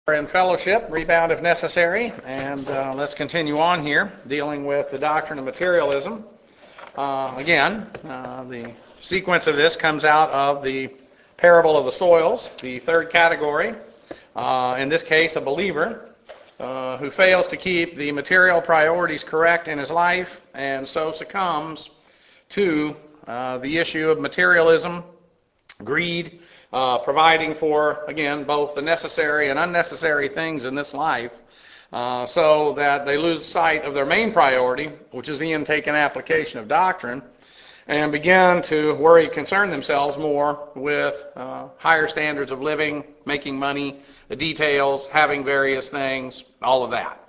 We're in fellowship, rebound if necessary, and let's continue on here, dealing with the doctrine of materialism. The sequence of this comes out of the parable of the soils, the third category. In this case, a believer who fails to keep the material priorities correct in his life, and so succumbs to the issue of materialism, greed, providing for, again, both the necessary and unnecessary things in this life, so that they lose sight of their main priority, which is the intake and application of doctrine, and begin to concern themselves more with higher standards of living, making money, the details, having various things, all of that.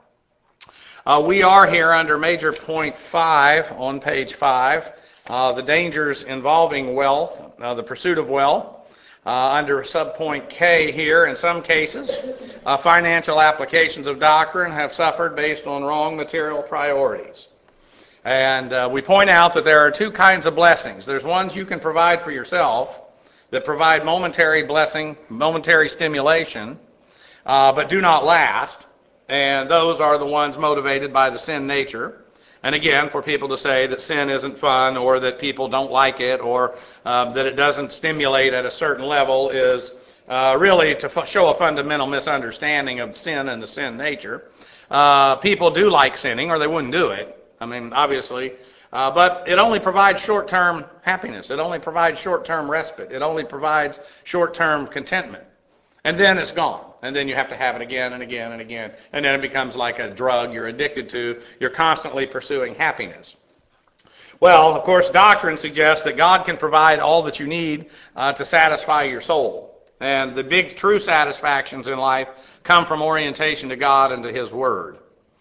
We are here under major point 5 on page 5, the dangers involving wealth, the pursuit of wealth. Under subpoint K here, in some cases, financial applications of doctrine have suffered based on wrong material priorities. And we point out that there are two kinds of blessings. There's ones you can provide for yourself that provide momentary blessing, momentary stimulation, but do not last. And those are the ones motivated by the sin nature. And again, for people to say that sin isn't fun, or that people don't like it, or that it doesn't stimulate at a certain level is really to show a fundamental misunderstanding of sin and the sin nature. People do like sinning, or they wouldn't do it. I mean, obviously. But it only provides short-term happiness. It only provides short-term respite. It only provides short-term contentment. And then it's gone. And then you have to have it again and again and again. And then it becomes like a drug you're addicted to. You're constantly pursuing happiness. Well, of course, doctrine suggests that God can provide all that you need to satisfy your soul. And the big true satisfactions in life come from orientation to God and to His Word.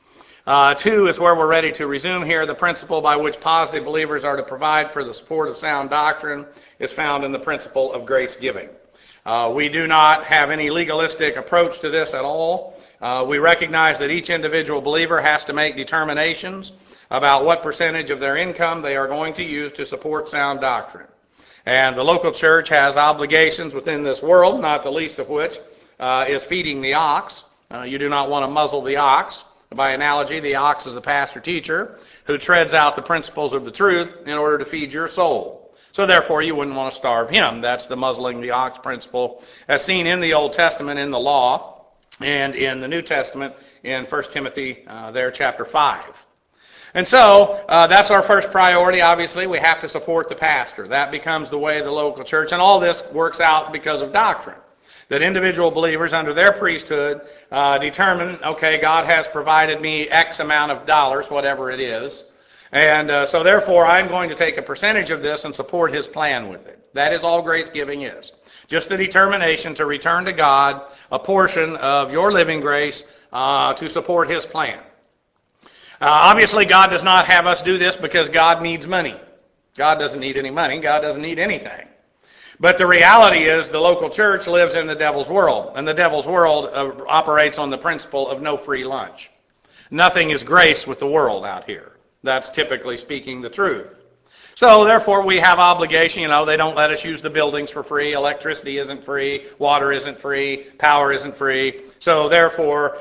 2 is where we're ready to resume here. The principle by which positive believers are to provide for the support of sound doctrine is found in the principle of grace giving. We do not have any legalistic approach to this at all. We recognize that each individual believer has to make determinations about what percentage of their income they are going to use to support sound doctrine. And the local church has obligations within this world, not the least of which is feeding the ox. You do not want to muzzle the ox. By analogy, the ox is the pastor-teacher who treads out the principles of the truth in order to feed your soul. So therefore, you wouldn't want to starve him. That's the muzzling the ox principle as seen in the Old Testament in the law, and in the New Testament in 1 Timothy chapter 5. And so that's our first priority. Obviously, we have to support the pastor. That becomes the way of the local church. And all this works out because of doctrine. That individual believers under their priesthood determine, okay, God has provided me X amount of dollars, whatever it is. And so therefore, I'm going to take a percentage of this and support His plan with it. That is all grace giving is. Just the determination to return to God a portion of your living grace to support His plan. Obviously, God does not have us do this because God needs money. God doesn't need any money. God doesn't need anything. But the reality is the local church lives in the devil's world. And the devil's world operates on the principle of no free lunch. Nothing is grace with the world out here. That's typically speaking the truth. So therefore we have obligation. They don't let us use the buildings for free. Electricity isn't free. Water isn't free. Power isn't free. So therefore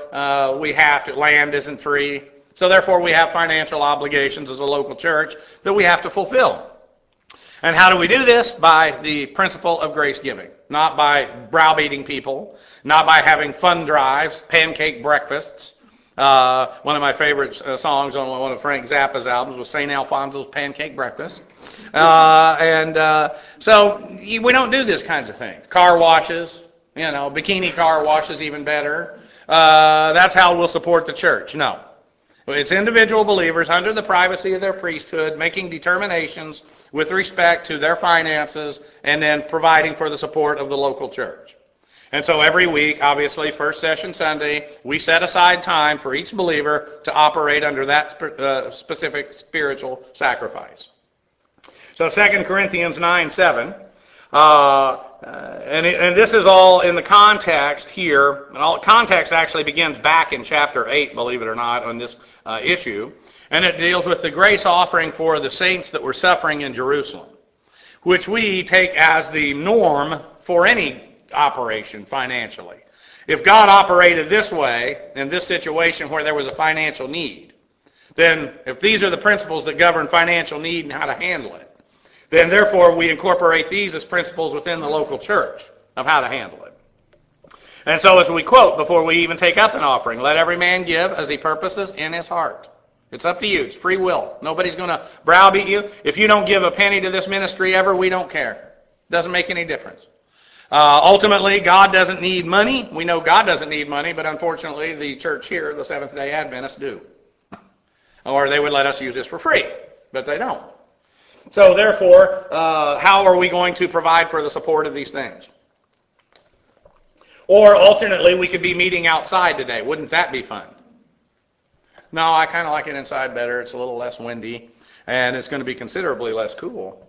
land isn't free. So therefore we have financial obligations as a local church that we have to fulfill. And how do we do this? By the principle of grace giving. Not by browbeating people. Not by having fun drives, pancake breakfasts. One of my favorite songs on one of Frank Zappa's albums was St. Alfonso's Pancake Breakfast. So we don't do these kinds of things. Car washes, bikini car washes even better. That's how we'll support the church. No. It's individual believers under the privacy of their priesthood making determinations with respect to their finances and then providing for the support of the local church. And so every week, obviously, first session Sunday, we set aside time for each believer to operate under that specific spiritual sacrifice. So 2 Corinthians 9:7, and this is all in the context here. And all context actually begins back in chapter 8, believe it or not, on this issue. And it deals with the grace offering for the saints that were suffering in Jerusalem, which we take as the norm for any operation financially. If God operated this way in this situation where there was a financial need, then if these are the principles that govern financial need and how to handle it, then therefore we incorporate these as principles within the local church of how to handle it. And so as we quote before we even take up an offering, let every man give as he purposes in his heart. It's up to you. It's free will. Nobody's going to browbeat you. If you don't give a penny to this ministry ever, we don't care. Doesn't make any difference. Ultimately, God doesn't need money. We know God doesn't need money, but unfortunately the church here, the Seventh-day Adventists, do. Or they would let us use this for free, but they don't. So therefore, how are we going to provide for the support of these things? Or alternately, we could be meeting outside today. Wouldn't that be fun? No, I kind of like it inside better. It's a little less windy, and it's going to be considerably less cool.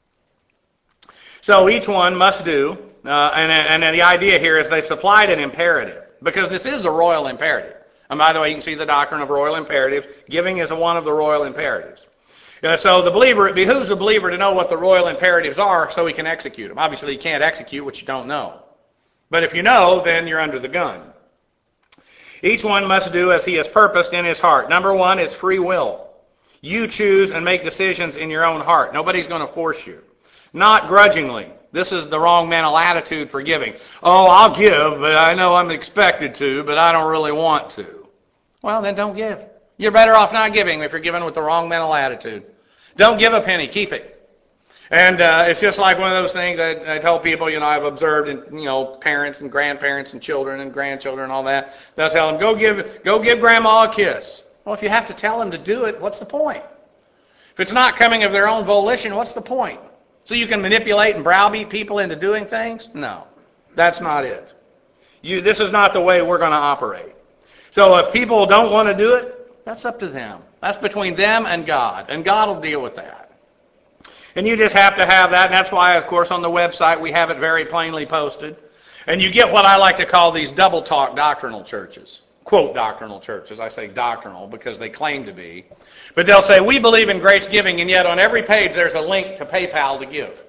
So each one must do, and the idea here is they've supplied an imperative, because this is a royal imperative. And by the way, you can see the doctrine of royal imperatives. Giving is one of the royal imperatives. So the believer, it behooves the believer to know what the royal imperatives are so he can execute them. Obviously, you can't execute what you don't know. But if you know, then you're under the gun. Each one must do as he has purposed in his heart. Number one, it's free will. You choose and make decisions in your own heart. Nobody's going to force you. Not grudgingly. This is the wrong mental attitude for giving. Oh, I'll give, but I know I'm expected to, but I don't really want to. Well, then don't give. You're better off not giving if you're giving with the wrong mental attitude. Don't give a penny. Keep it. And it's just like one of those things I tell people, I've observed in, parents and grandparents and children and grandchildren and all that. They'll tell them, go give grandma a kiss. Well, if you have to tell them to do it, what's the point? If it's not coming of their own volition, what's the point? So you can manipulate and browbeat people into doing things? No, that's not it. This is not the way we're going to operate. So if people don't want to do it, that's up to them. That's between them and God will deal with that. And you just have to have that, and that's why, of course, on the website we have it very plainly posted. And you get what I like to call these double talk doctrinal churches. Quote doctrinal churches. I say doctrinal because they claim to be. But they'll say, we believe in grace giving, and yet on every page there's a link to PayPal to give.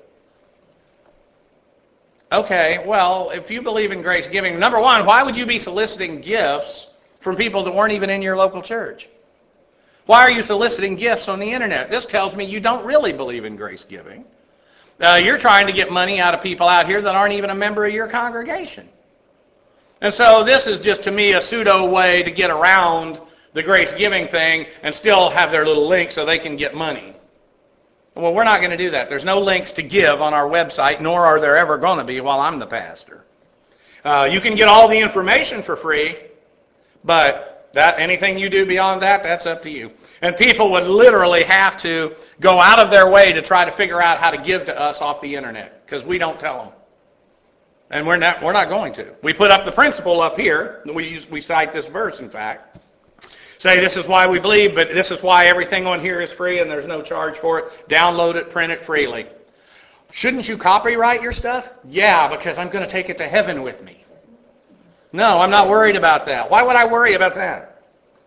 Okay, well, if you believe in grace giving, number one, why would you be soliciting gifts from people that weren't even in your local church? Why are you soliciting gifts on the internet? This tells me you don't really believe in grace giving. You're trying to get money out of people out here that aren't even a member of your congregation. And so this is just, to me, a pseudo way to get around the grace giving thing and still have their little link so they can get money. Well, we're not going to do that. There's no links to give on our website, nor are there ever going to be while I'm the pastor. You can get all the information for free, but anything you do beyond that, that's up to you. And people would literally have to go out of their way to try to figure out how to give to us off the internet, because we don't tell them. And we're not going to. We put up the principle up here. We cite this verse, in fact. Say this is why we believe, but this is why everything on here is free and there's no charge for it. Download it, print it freely. Shouldn't you copyright your stuff? Yeah, because I'm going to take it to heaven with me. No, I'm not worried about that. Why would I worry about that?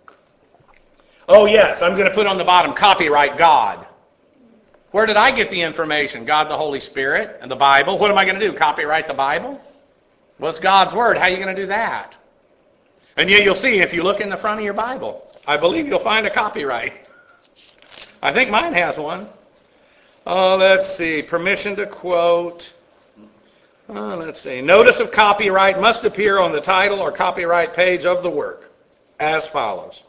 Oh, yes, I'm going to put on the bottom, copyright God. Where did I get the information? God, the Holy Spirit, and the Bible. What am I going to do? Copyright the Bible? Well, it's God's Word. How are you going to do that? And yet you'll see, if you look in the front of your Bible, I believe you'll find a copyright. I think mine has one. Oh, let's see. Permission to quote. Let's see. Notice of copyright must appear on the title or copyright page of the work, as follows.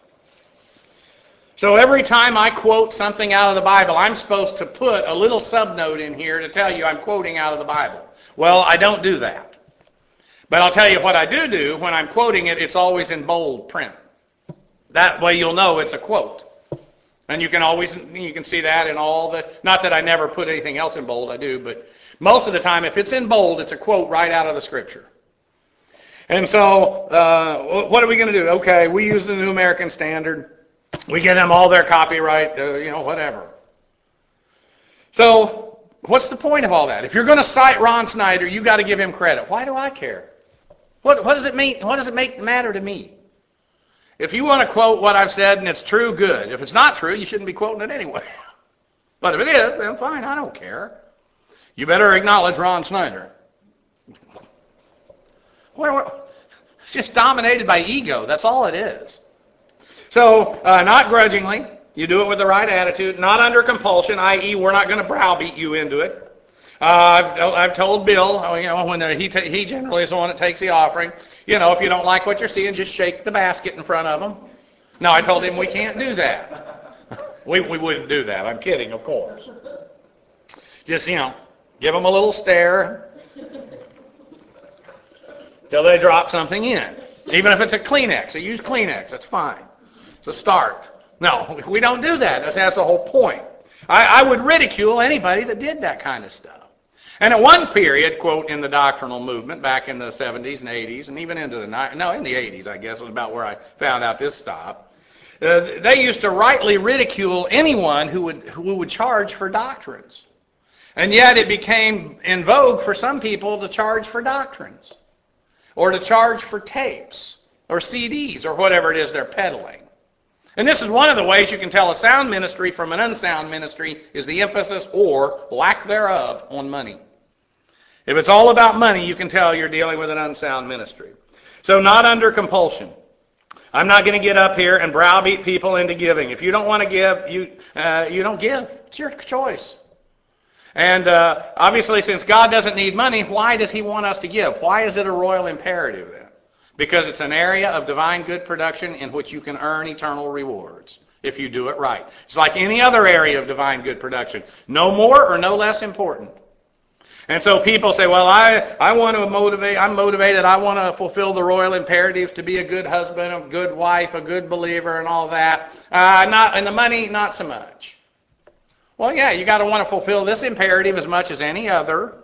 So every time I quote something out of the Bible, I'm supposed to put a little subnote in here to tell you I'm quoting out of the Bible. Well, I don't do that. But I'll tell you what I do when I'm quoting it, it's always in bold print. That way you'll know it's a quote. And you can see that in all the, not that I never put anything else in bold, I do, but most of the time if it's in bold, it's a quote right out of the Scripture. And so, what are we going to do? Okay, we use the New American Standard. We get them all their copyright, whatever. So, what's the point of all that? If you're going to cite Ron Snyder, you've got to give him credit. Why do I care? What does it mean? What does it matter to me? If you want to quote what I've said and it's true, good. If it's not true, you shouldn't be quoting it anyway. But if it is, then fine, I don't care. You better acknowledge Ron Snyder. It's just dominated by ego. That's all it is. So, not grudgingly. You do it with the right attitude. Not under compulsion, i.e., we're not going to browbeat you into it. I've told Bill, when he generally is the one that takes the offering, if you don't like what you're seeing, just shake the basket in front of him. No, I told him we can't do that. We wouldn't do that. I'm kidding, of course. Just, give them a little stare till they drop something in. Even if it's a Kleenex, use Kleenex, that's fine. It's a start. No, we don't do that. That's the whole point. I would ridicule anybody that did that kind of stuff. And at one period, quote, in the doctrinal movement, back in the 70s and 80s, and even into in the 80s, I guess, was about where I found out this stopped. They used to rightly ridicule anyone who would charge for doctrines. And yet it became in vogue for some people to charge for doctrines, or to charge for tapes, or CDs, or whatever it is they're peddling. And this is one of the ways you can tell a sound ministry from an unsound ministry, is the emphasis, or lack thereof, on money. If it's all about money, you can tell you're dealing with an unsound ministry. So not under compulsion. I'm not going to get up here and browbeat people into giving. If you don't want to give, you don't give. It's your choice. And obviously, since God doesn't need money, why does He want us to give? Why is it a royal imperative then? Because it's an area of divine good production in which you can earn eternal rewards if you do it right. It's like any other area of divine good production. No more or no less important. And so people say, well, I want to motivate, I'm motivated, I want to fulfill the royal imperatives to be a good husband, a good wife, a good believer, and all that. And the money, not so much. Well, yeah, you got to want to fulfill this imperative as much as any other.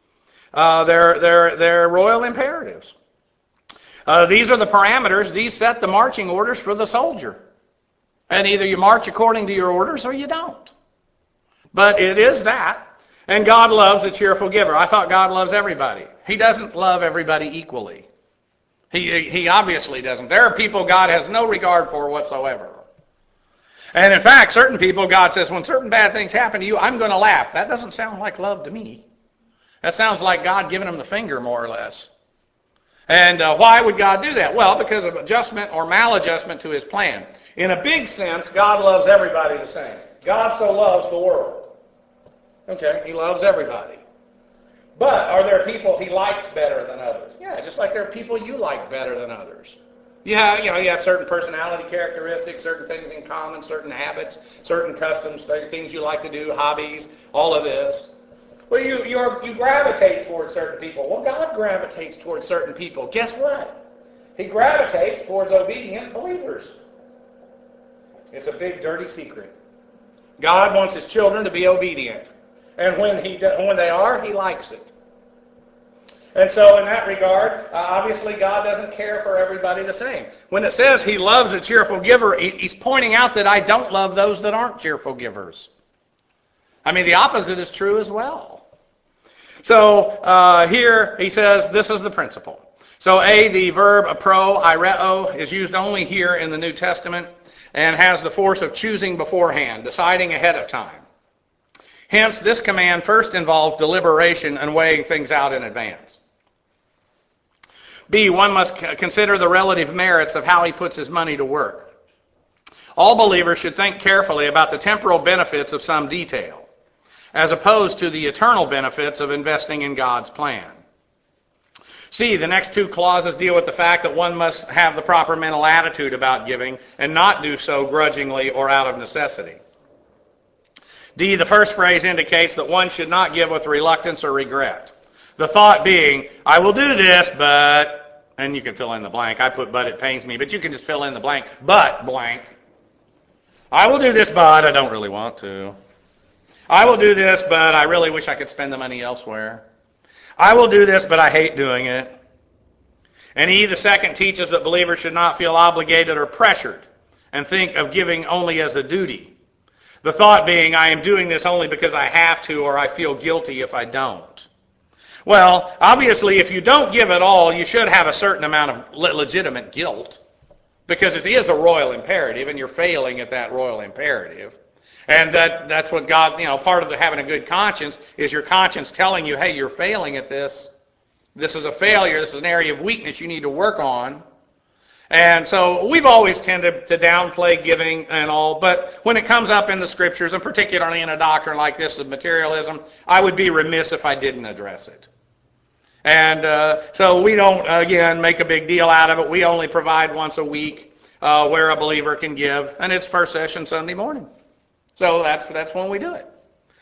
They're royal imperatives. These are the parameters. These set the marching orders for the soldier. And either you march according to your orders or you don't. But it is that. And God loves a cheerful giver. I thought God loves everybody. He doesn't love everybody equally. He obviously doesn't. There are people God has no regard for whatsoever. And in fact, certain people, God says, when certain bad things happen to you, I'm going to laugh. That doesn't sound like love to me. That sounds like God giving them the finger, more or less. And why would God do that? Well, because of adjustment or maladjustment to His plan. In a big sense, God loves everybody the same. God so loves the world. Okay, He loves everybody. But are there people He likes better than others? Yeah, just like there are people you like better than others. You have certain personality characteristics, certain things in common, certain habits, certain customs, things you like to do, hobbies, all of this. Well, you gravitate towards certain people. Well, God gravitates towards certain people. Guess what? He gravitates towards obedient believers. It's a big, dirty secret. God wants His children to be obedient. And when they are, He likes it. And so in that regard, obviously God doesn't care for everybody the same. When it says He loves a cheerful giver, He's pointing out that I don't love those that aren't cheerful givers. I mean, the opposite is true as well. So here he says this is the principle. So the verb aireo is used only here in the New Testament and has the force of choosing beforehand, deciding ahead of time. Hence, this command first involves deliberation and weighing things out in advance. B, one must consider the relative merits of how he puts his money to work. All believers should think carefully about the temporal benefits of some detail, as opposed to the eternal benefits of investing in God's plan. C, the next two clauses deal with the fact that one must have the proper mental attitude about giving and not do so grudgingly or out of necessity. D, the first phrase indicates that one should not give with reluctance or regret. The thought being, I will do this, but, and you can fill in the blank. I put but it pains me, but you can just fill in the blank. But blank. I will do this, but I don't really want to. I will do this, but I really wish I could spend the money elsewhere. I will do this, but I hate doing it. And E, the second, teaches that believers should not feel obligated or pressured and think of giving only as a duty. The thought being, I am doing this only because I have to, or I feel guilty if I don't. Well, obviously, if you don't give at all, you should have a certain amount of legitimate guilt, because it is a royal imperative, and you're failing at that royal imperative. And that's what God, part of having a good conscience is your conscience telling you, hey, you're failing at this. This is a failure. This is an area of weakness you need to work on. And so we've always tended to downplay giving and all, but when it comes up in the scriptures, and particularly in a doctrine like this of materialism, I would be remiss if I didn't address it. And so we don't, again, make a big deal out of it. We only provide once a week where a believer can give, and it's first session Sunday morning. So that's when we do it.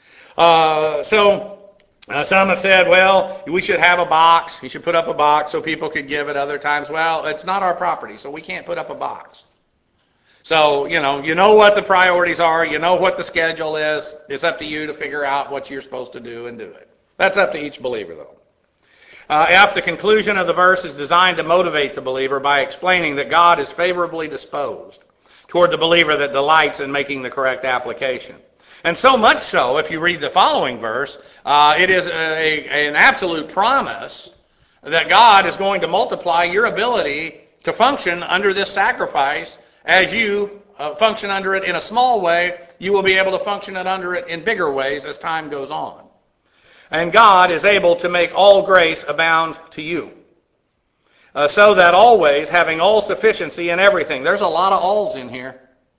Some have said, well, we should have a box. You should put up a box so people could give at other times. Well, it's not our property, so we can't put up a box. So, you know what the priorities are. You know what the schedule is. It's up to you to figure out what you're supposed to do and do it. That's up to each believer, though. F, the conclusion of the verse is designed to motivate the believer by explaining that God is favorably disposed toward the believer that delights in making the correct application. And so much so, if you read the following verse, it is an absolute promise that God is going to multiply your ability to function under this sacrifice. As you function under it in a small way, you will be able to function under it in bigger ways as time goes on. And God is able to make all grace abound to you, so that always, having all sufficiency in everything. There's a lot of alls in here.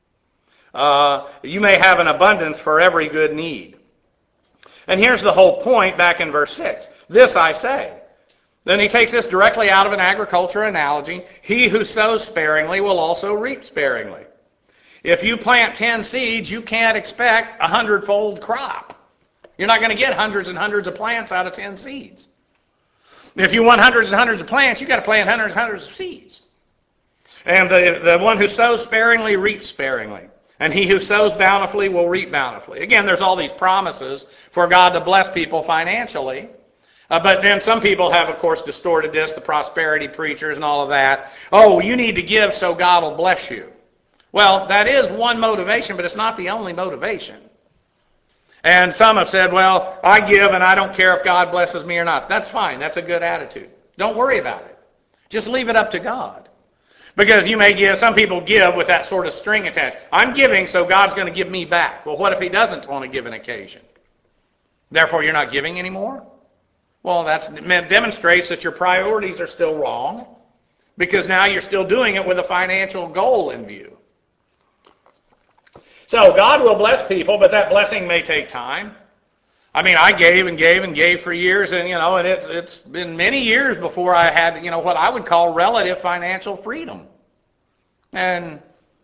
You may have an abundance for every good need. And here's the whole point back in verse 6. This I say. Then he takes this directly out of an agriculture analogy. He who sows sparingly will also reap sparingly. If you plant 10 seeds, you can't expect a 100-fold crop. You're not going to get hundreds and hundreds of plants out of 10 seeds. If you want hundreds and hundreds of plants, you've got to plant hundreds and hundreds of seeds. And the one who sows sparingly reaps sparingly. And he who sows bountifully will reap bountifully. Again, there's all these promises for God to bless people financially. But then some people have, of course, distorted this, the prosperity preachers and all of that. Oh, you need to give so God will bless you. Well, that is one motivation, but it's not the only motivation. And some have said, well, I give and I don't care if God blesses me or not. That's fine. That's a good attitude. Don't worry about it. Just leave it up to God. Because you may give, some people give with that sort of string attached. I'm giving, so God's going to give me back. Well, what if he doesn't on a given occasion? Therefore, you're not giving anymore? Well, that demonstrates that your priorities are still wrong, because now you're still doing it with a financial goal in view. So God will bless people, but that blessing may take time. I mean, I gave and gave and gave for years, and and it's been many years before I had what I would call relative financial freedom. And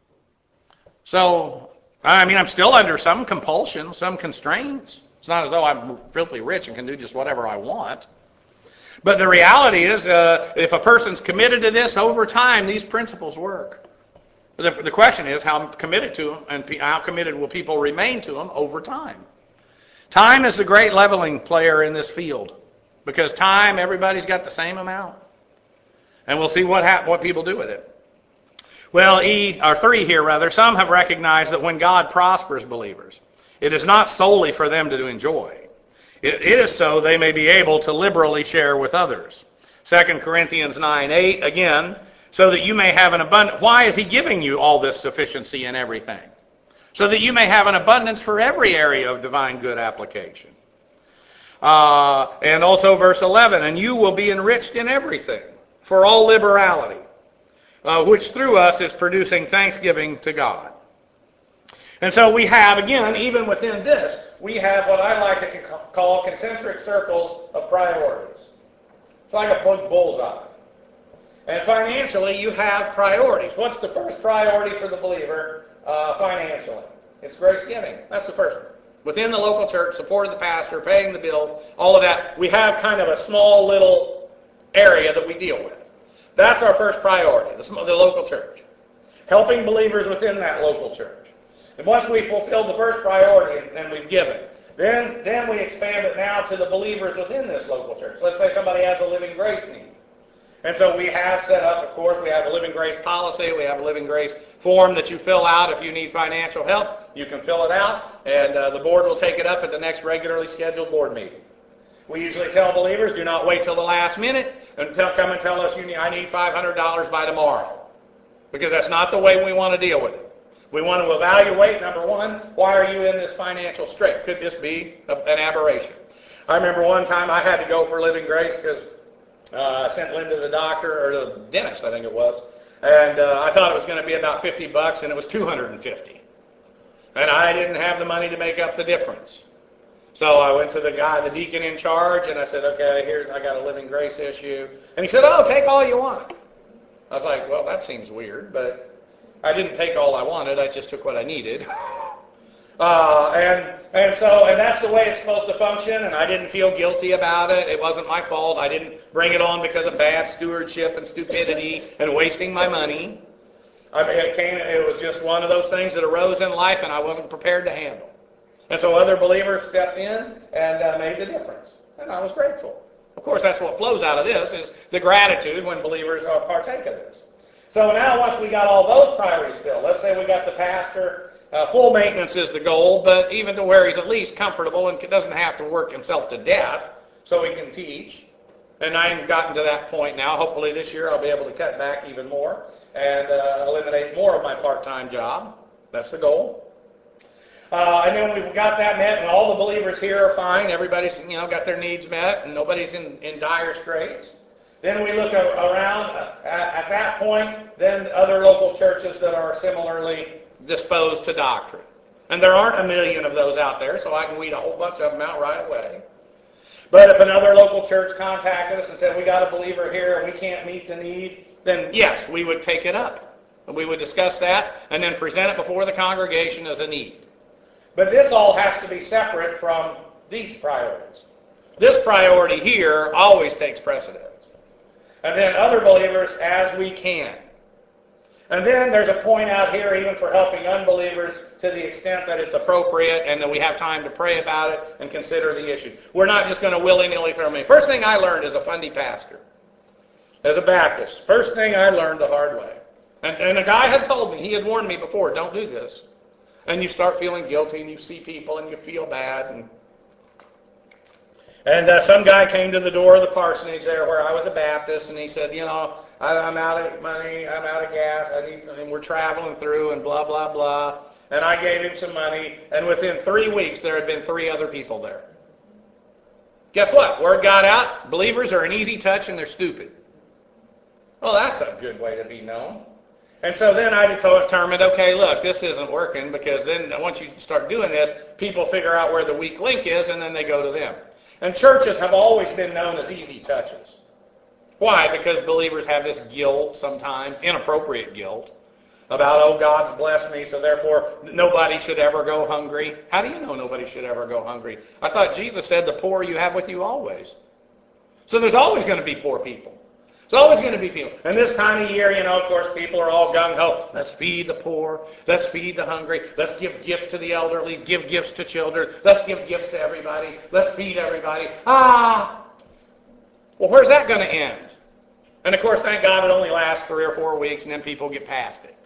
so, I mean, I'm still under some compulsion, some constraints. It's not as though I'm filthy rich and can do just whatever I want. But the reality is, if a person's committed to this over time, these principles work. The question is how committed to them, and how committed will people remain to them over time. Time is the great leveling player in this field, because time, everybody's got the same amount. And we'll see what people do with it. Well, 3 here, some have recognized that when God prospers believers, it is not solely for them to enjoy. It is so they may be able to liberally share with others. 2 Corinthians 9:8, again, so that you may have an abundance. Why is he giving you all this sufficiency in everything? So that you may have an abundance for every area of divine good application. And also verse 11, and you will be enriched in everything for all liberality, which through us is producing thanksgiving to God. And so we have, again, even within this, we have what I like to call concentric circles of priorities. It's like a big bullseye. And financially, you have priorities. What's the first priority for the believer financially? It's grace giving. That's the first one. Within the local church, support of the pastor, paying the bills, all of that, we have kind of a small little area that we deal with. That's our first priority, the local church. Helping believers within that local church. And once we fulfill the first priority and we've given, then we expand it now to the believers within this local church. Let's say somebody has a living grace need. And so we have set up, of course, we have a living grace policy. We have a living grace form that you fill out if you need financial help. You can fill it out, and the board will take it up at the next regularly scheduled board meeting. We usually tell believers, do not wait till the last minute and come and tell us, I need $500 by tomorrow. Because that's not the way we want to deal with it. We want to evaluate, number one, why are you in this financial strait? Could this be an aberration? I remember one time I had to go for living grace because I sent Linda to the doctor, or the dentist, I think it was. And I thought it was going to be about $50, and it was $250. And I didn't have the money to make up the difference. So I went to the guy, the deacon in charge, and I said, okay, I got a living grace issue. And he said, oh, take all you want. I was like, well, that seems weird, but I didn't take all I wanted. I just took what I needed. And that's the way it's supposed to function, and I didn't feel guilty about it. It wasn't my fault. I didn't bring it on because of bad stewardship and stupidity and wasting my money. It was just one of those things that arose in life, and I wasn't prepared to handle. And so other believers stepped in and made the difference, and I was grateful. Of course, that's what flows out of this, is the gratitude when believers partake of this. So now once we got all those priorities filled, let's say we got the pastor, full maintenance is the goal, but even to where he's at least comfortable and doesn't have to work himself to death so he can teach. And I haven't gotten to that point now. Hopefully this year I'll be able to cut back even more and eliminate more of my part-time job. That's the goal. And then we've got that met, and all the believers here are fine. Everybody's got their needs met, and nobody's in dire straits. Then we look around at that point, then other local churches that are similarly disposed to doctrine. And there aren't a million of those out there, so I can weed a whole bunch of them out right away. But if another local church contacted us and said, we got a believer here and we can't meet the need, then yes, we would take it up. And we would discuss that and then present it before the congregation as a need. But this all has to be separate from these priorities. This priority here always takes precedence. And then other believers as we can. And then there's a point out here even for helping unbelievers to the extent that it's appropriate and that we have time to pray about it and consider the issues. We're not just going to willy-nilly throw them in. First thing I learned as a Fundy pastor, as a Baptist, first thing I learned the hard way. And a guy had told me, he had warned me before, don't do this. And you start feeling guilty and you see people and you feel bad. And some guy came to the door of the parsonage there where I was a Baptist, and he said, I'm out of money, I'm out of gas, I need something, we're traveling through, and blah, blah, blah. And I gave him some money, and within 3 weeks there had been 3 other people there. Guess what? Word got out, believers are an easy touch and they're stupid. Well, that's a good way to be known. And so then I determined, okay, look, this isn't working, because then once you start doing this, people figure out where the weak link is, and then they go to them. And churches have always been known as easy touches. Why? Because believers have this guilt sometimes, inappropriate guilt, about, oh, God's blessed me, so therefore nobody should ever go hungry. How do you know nobody should ever go hungry? I thought Jesus said the poor you have with you always. So there's always going to be poor people. There's always going to be people. And this time of year, of course, people are all gung-ho. Let's feed the poor. Let's feed the hungry. Let's give gifts to the elderly. Give gifts to children. Let's give gifts to everybody. Let's feed everybody. Well, where's that going to end? And, of course, thank God it only lasts 3 or 4 weeks, and then people get past it.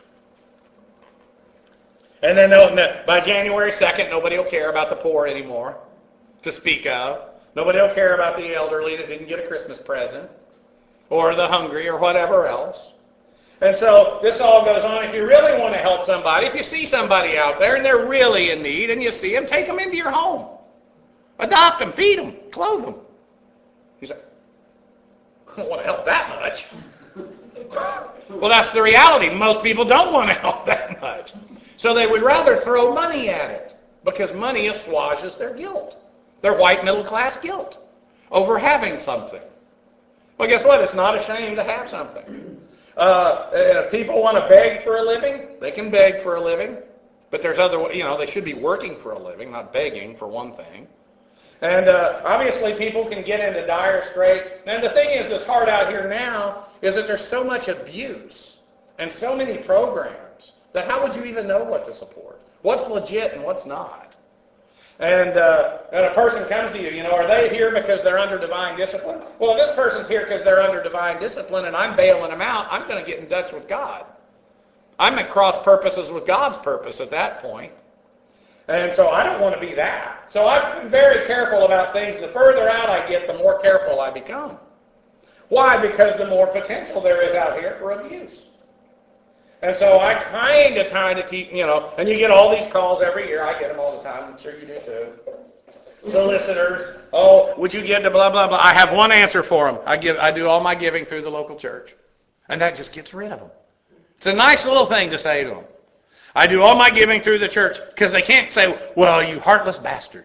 And then by January 2nd, nobody will care about the poor anymore, to speak of. Nobody will care about the elderly that didn't get a Christmas present, or the hungry, or whatever else. And so this all goes on. If you really want to help somebody, if you see somebody out there and they're really in need and you see them, take them into your home. Adopt them, feed them, clothe them. You say, I don't want to help that much. Well, that's the reality. Most people don't want to help that much. So they would rather throw money at it, because money assuages their guilt, their white middle class guilt over having something. Well, guess what? It's not a shame to have something. If people want to beg for a living, they can beg for a living. But there's other, they should be working for a living, not begging, for one thing. And obviously people can get into dire straits. And the thing is that's hard out here now is that there's so much abuse and so many programs that how would you even know what to support? What's legit and what's not? And a person comes to you, are they here because they're under divine discipline? Well, if this person's here because they're under divine discipline and I'm bailing them out, I'm going to get in touch with God. I'm at cross purposes with God's purpose at that point. And so I don't want to be that. So I've been very careful about things. The further out I get, the more careful I become. Why? Because the more potential there is out here for abuse. And so I kind of try to keep, and you get all these calls every year. I get them all the time. I'm sure you do too. solicitors. Oh, would you give to blah, blah, blah? I have one answer for them. I do all my giving through the local church. And that just gets rid of them. It's a nice little thing to say to them. I do all my giving through the church, because they can't say, well, you heartless bastard.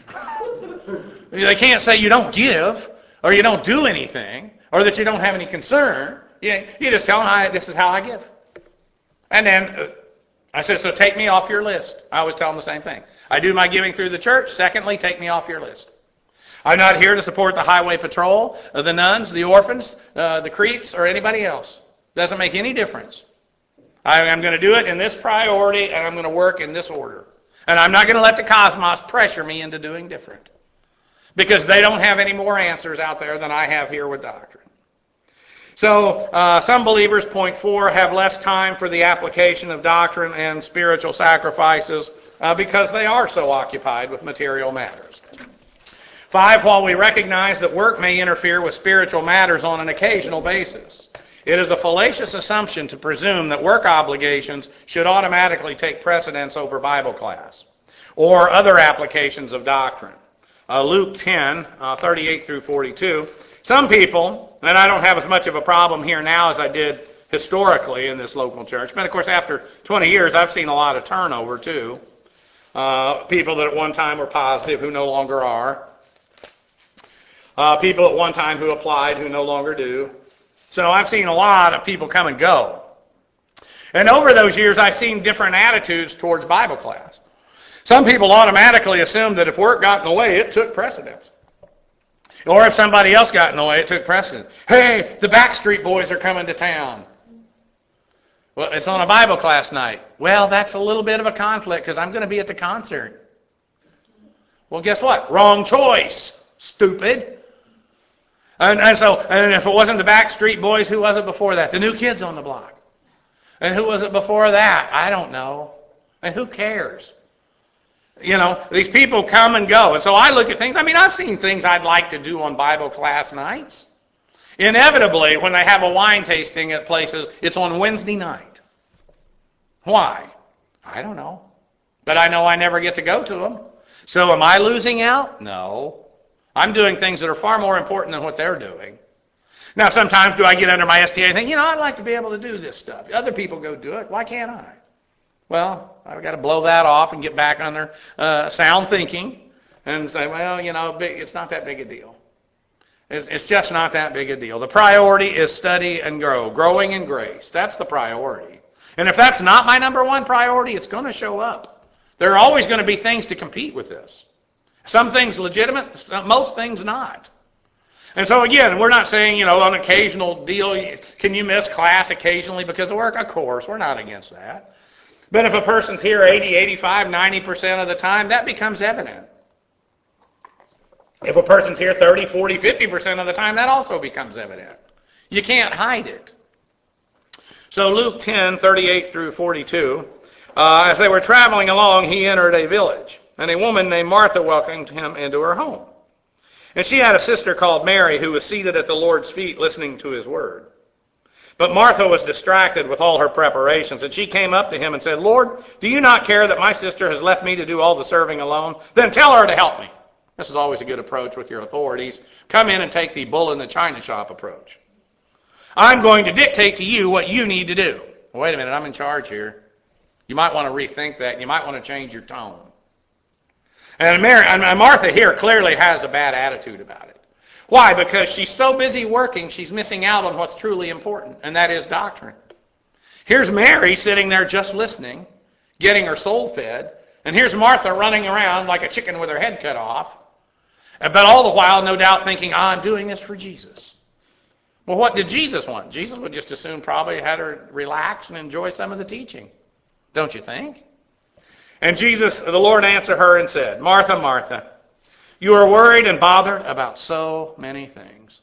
They can't say you don't give, or you don't do anything, or that you don't have any concern. You just tell them, this is how I give. And then I said, so take me off your list. I always tell them the same thing. I do my giving through the church. Secondly, take me off your list. I'm not here to support the highway patrol, the nuns, the orphans, the creeps, or anybody else. Doesn't make any difference. I'm going to do it in this priority, and I'm going to work in this order. And I'm not going to let the cosmos pressure me into doing different. Because they don't have any more answers out there than I have here with doctrine. So some believers, point 4, have less time for the application of doctrine and spiritual sacrifices because they are so occupied with material matters. 5, while we recognize that work may interfere with spiritual matters on an occasional basis, it is a fallacious assumption to presume that work obligations should automatically take precedence over Bible class or other applications of doctrine. Luke 10, 38 through 42. Some people, and I don't have as much of a problem here now as I did historically in this local church, but of course after 20 years I've seen a lot of turnover too. People that at one time were positive who no longer are. People at one time who applied who no longer do. So I've seen a lot of people come and go. And over those years I've seen different attitudes towards Bible class. Some people automatically assumed that if work got in the way, it took precedence. Or if somebody else got in the way, it took precedence. Hey, the Backstreet Boys are coming to town. Well, it's on a Bible class night. Well, that's a little bit of a conflict because I'm going to be at the concert. Well, guess what? Wrong choice, stupid. And if it wasn't the Backstreet Boys, who was it before that? The New Kids on the Block. And who was it before that? I don't know. And who cares? You know, these people come and go. And so I look at things. I mean, I've seen things I'd like to do on Bible class nights. Inevitably, when they have a wine tasting at places, it's on Wednesday night. Why? I don't know. But I know I never get to go to them. So am I losing out? No. I'm doing things that are far more important than what they're doing. Now, sometimes do I get under my STA and think, I'd like to be able to do this stuff. Other people go do it. Why can't I? Well, I've got to blow that off and get back on their sound thinking and say, well, it's not that big a deal. It's just not that big a deal. The priority is study and grow, growing in grace. That's the priority. And if that's not my number one priority, it's going to show up. There are always going to be things to compete with this. Some things legitimate, most things not. And so again, we're not saying, an occasional deal, can you miss class occasionally because of work? Of course, we're not against that. But if a person's here 80, 85, 90% of the time, that becomes evident. If a person's here 30, 40, 50% of the time, that also becomes evident. You can't hide it. So Luke 10, 38 through 42, as they were traveling along, he entered a village, and a woman named Martha welcomed him into her home. And she had a sister called Mary who was seated at the Lord's feet listening to his word. But Martha was distracted with all her preparations, and she came up to him and said, Lord, do you not care that my sister has left me to do all the serving alone? Then tell her to help me. This is always a good approach with your authorities. Come in and take the bull in the china shop approach. I'm going to dictate to you what you need to do. Wait a minute, I'm in charge here. You might want to rethink that. You might want to change your tone. And Martha here clearly has a bad attitude about it. Why? Because she's so busy working, she's missing out on what's truly important, and that is doctrine. Here's Mary sitting there just listening, getting her soul fed, and here's Martha running around like a chicken with her head cut off, but all the while, no doubt, thinking, I'm doing this for Jesus. Well, what did Jesus want? Jesus would just as soon probably had her relax and enjoy some of the teaching. Don't you think? And Jesus, the Lord, answered her and said, Martha, Martha, you are worried and bothered about so many things.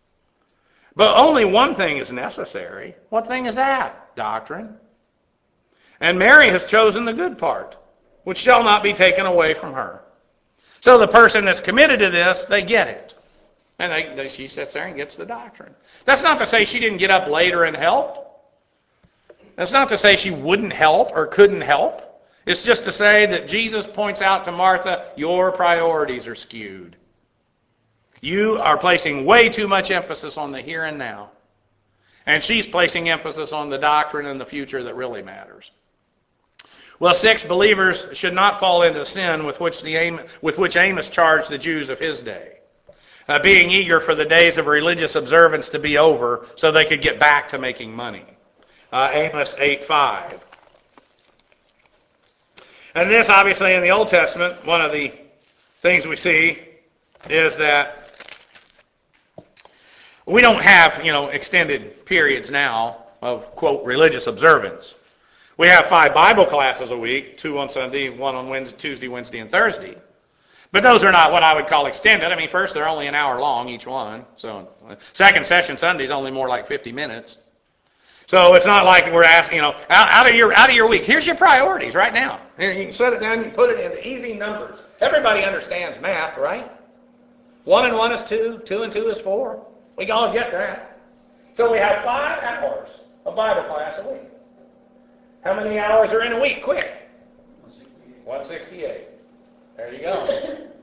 But only one thing is necessary. What thing is that? Doctrine. And Mary has chosen the good part, which shall not be taken away from her. So the person that's committed to this, they get it. And she sits there and gets the doctrine. That's not to say she didn't get up later and help. That's not to say she wouldn't help or couldn't help. It's just to say that Jesus points out to Martha, your priorities are skewed. You are placing way too much emphasis on the here and now. And she's placing emphasis on the doctrine and the future that really matters. Well, 6, believers should not fall into sin with which Amos charged the Jews of his day. Being eager for the days of religious observance to be over so they could get back to making money. Amos 8:5. And this, obviously, in the Old Testament, one of the things we see is that we don't have, extended periods now of, quote, religious observance. We have 5 Bible classes a week, 2 on Sunday, 1 on Wednesday, Tuesday, Wednesday, and Thursday. But those are not what I would call extended. I mean, first, they're only an hour long, each one. So, second session Sunday is only more like 50 minutes. So it's not like we're asking, out of your week, here's your priorities right now. You can set it down, you can put it into easy numbers. Everybody understands math, right? 1 and 1 is 2, 2 and 2 is 4. We can all get that. So we have 5 hours of Bible class a week. How many hours are in a week? Quick. 168. There you go.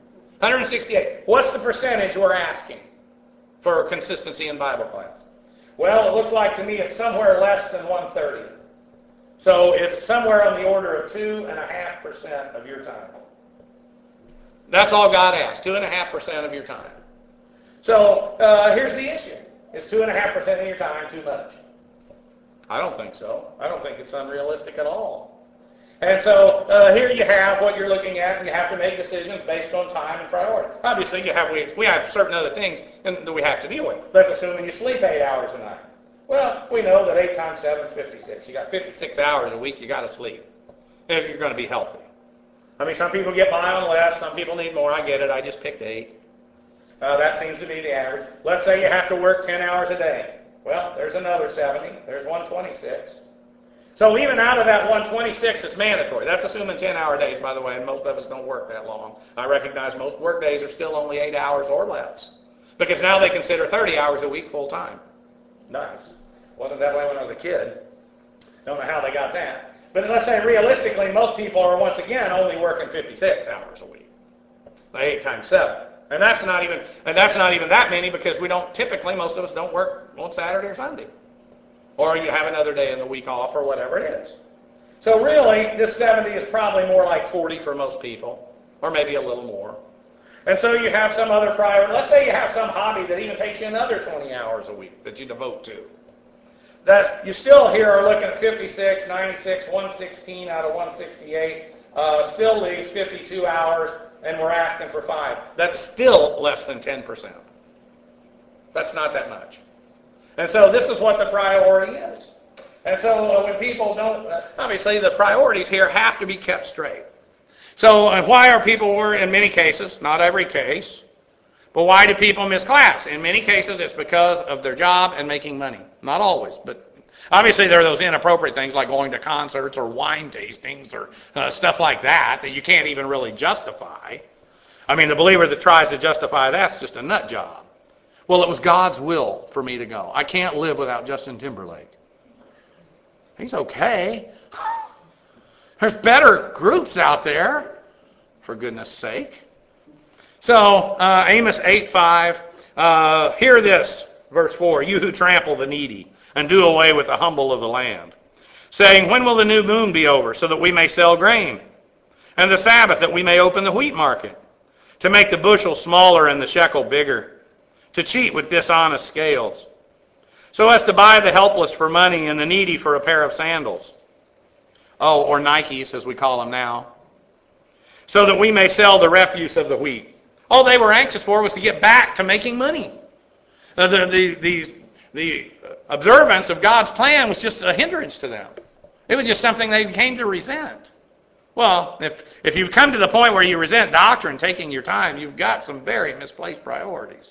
168. What's the percentage we're asking for consistency in Bible class? Well, it looks like to me it's somewhere less than 130. So it's somewhere on the order of 2.5% of your time. That's all God asks, 2.5% of your time. So here's the issue. Is 2.5% of your time too much? I don't think so. I don't think it's unrealistic at all. And so here you have what you're looking at, and you have to make decisions based on time and priority. Obviously, we have certain other things that we have to deal with. Let's assume you sleep 8 hours a night. Well, we know that 8 times 7 is 56. You got 56 hours a week you got to sleep if you're going to be healthy. I mean, some people get by on less. Some people need more. I get it. I just picked 8. That seems to be the average. Let's say you have to work 10 hours a day. Well, there's another 70. There's 126. So even out of that 126, it's mandatory. That's assuming 10-hour days, by the way, and most of us don't work that long. I recognize most work days are still only 8 hours or less, because now they consider 30 hours a week full-time. Nice. Wasn't that way when I was a kid. Don't know how they got that. But let's say realistically, most people are, once again, only working 56 hours a week. 8 times 7. And that's not even that many, because most of us don't work on Saturday or Sunday. Or you have another day in the week off, or whatever it is. So really, this 70 is probably more like 40 for most people, or maybe a little more. And so you have some other priority. Let's say you have some hobby that even takes you another 20 hours a week that you devote to. That you still here are looking at 56, 96, 116 out of 168. Still leaves 52 hours, and we're asking for 5. That's still less than 10%. That's not that much. And so this is what the priority is. And so when people don't, obviously the priorities here have to be kept straight. So why are people, in many cases, not every case, but why do people miss class? In many cases it's because of their job and making money. Not always, but obviously there are those inappropriate things like going to concerts or wine tastings or stuff like that you can't even really justify. I mean, the believer that tries to justify that's just a nut job. Well, it was God's will for me to go. I can't live without Justin Timberlake. He's okay. There's better groups out there, for goodness sake. So, Amos 8:5, hear this, verse 4, you who trample the needy and do away with the humble of the land, saying, when will the new moon be over, so that we may sell grain, and the Sabbath, that we may open the wheat market, to make the bushel smaller and the shekel bigger, to cheat with dishonest scales, so as to buy the helpless for money and the needy for a pair of sandals. Oh, or Nikes, as we call them now. So that we may sell the refuse of the wheat. All they were anxious for was to get back to making money. The observance of God's plan was just a hindrance to them. It was just something they came to resent. Well, if you come to the point where you resent doctrine taking your time, you've got some very misplaced priorities.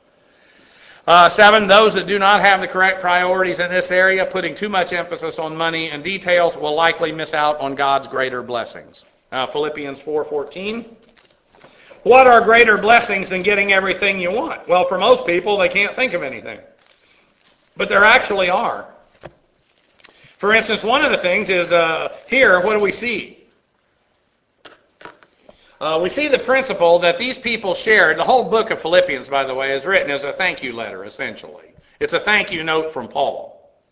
7, those that do not have the correct priorities in this area, putting too much emphasis on money and details, will likely miss out on God's greater blessings. Philippians 4:14. What are greater blessings than getting everything you want? Well, for most people, they can't think of anything. But there actually are. For instance, one of the things is here, what do we see? we see the principle that these people shared. The whole book of Philippians, by the way, is written as a thank you letter, essentially. It's a thank you note from Paul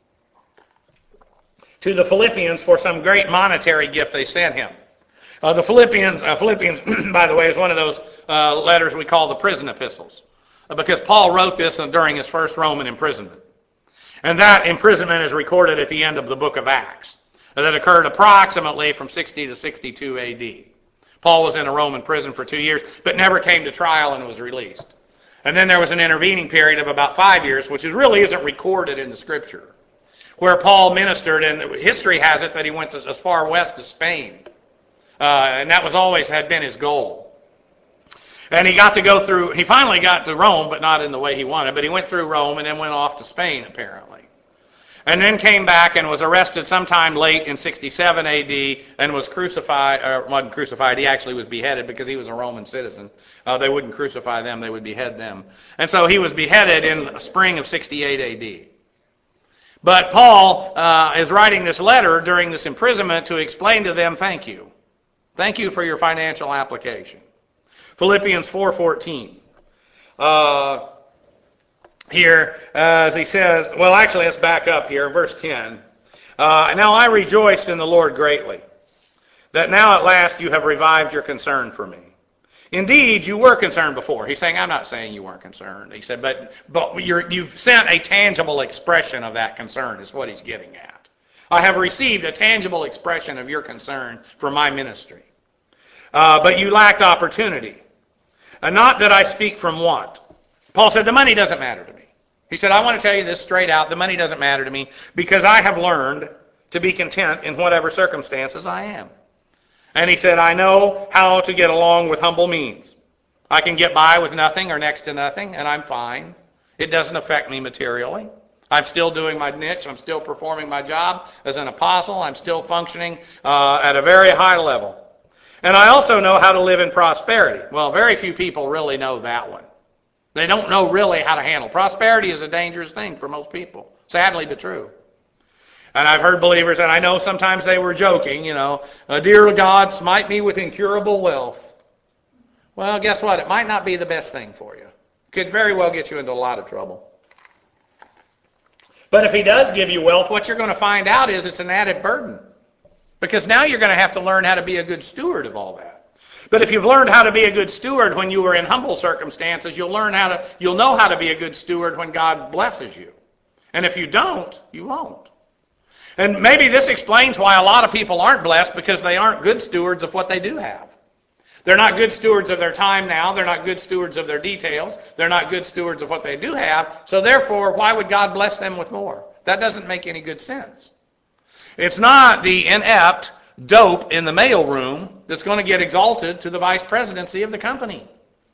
to the Philippians for some great monetary gift they sent him. The Philippians, by the way, is one of those letters we call the prison epistles, because Paul wrote this during his first Roman imprisonment. And that imprisonment is recorded at the end of the book of Acts, that occurred approximately from 60 to 62 A.D. Paul was in a Roman prison for 2 years, but never came to trial and was released. And then there was an intervening period of about 5 years, which really isn't recorded in the Scripture, where Paul ministered, and history has it that he went as far west as Spain. And that was always had been his goal. And he finally got to Rome, but not in the way he wanted, but he went through Rome and then went off to Spain, apparently. And then came back and was arrested sometime late in 67 A.D. and was crucified, or wasn't crucified, he actually was beheaded because he was a Roman citizen. They wouldn't crucify them, they would behead them. And so he was beheaded in spring of 68 A.D. But Paul is writing this letter during this imprisonment to explain to them, thank you. Thank you for your financial application. Philippians 4:14. Here, as he says, well, actually, let's back up here, verse 10. Now I rejoiced in the Lord greatly, that now at last you have revived your concern for me. Indeed, you were concerned before. He's saying, I'm not saying you weren't concerned. He said, but you've sent a tangible expression of that concern, is what he's getting at. I have received a tangible expression of your concern for my ministry. But you lacked opportunity. Not that I speak from want. Paul said, the money doesn't matter to me. He said, I want to tell you this straight out. The money doesn't matter to me because I have learned to be content in whatever circumstances I am. And he said, I know how to get along with humble means. I can get by with nothing or next to nothing, and I'm fine. It doesn't affect me materially. I'm still doing my niche. I'm still performing my job as an apostle. I'm still functioning at a very high level. And I also know how to live in prosperity. Well, very few people really know that one. They don't know really how to handle. Prosperity is a dangerous thing for most people, sadly but true. And I've heard believers, and I know sometimes they were joking, dear God, smite me with incurable wealth. Well, guess what? It might not be the best thing for you. It could very well get you into a lot of trouble. But if he does give you wealth, what you're going to find out is it's an added burden. Because now you're going to have to learn how to be a good steward of all that. But if you've learned how to be a good steward when you were in humble circumstances, you'll know how to be a good steward when God blesses you. And if you don't, you won't. And maybe this explains why a lot of people aren't blessed, because they aren't good stewards of what they do have. They're not good stewards of their time now. They're not good stewards of their details. They're not good stewards of what they do have. So therefore, why would God bless them with more? That doesn't make any good sense. It's not the inept dope in the mailroom that's going to get exalted to the vice presidency of the company.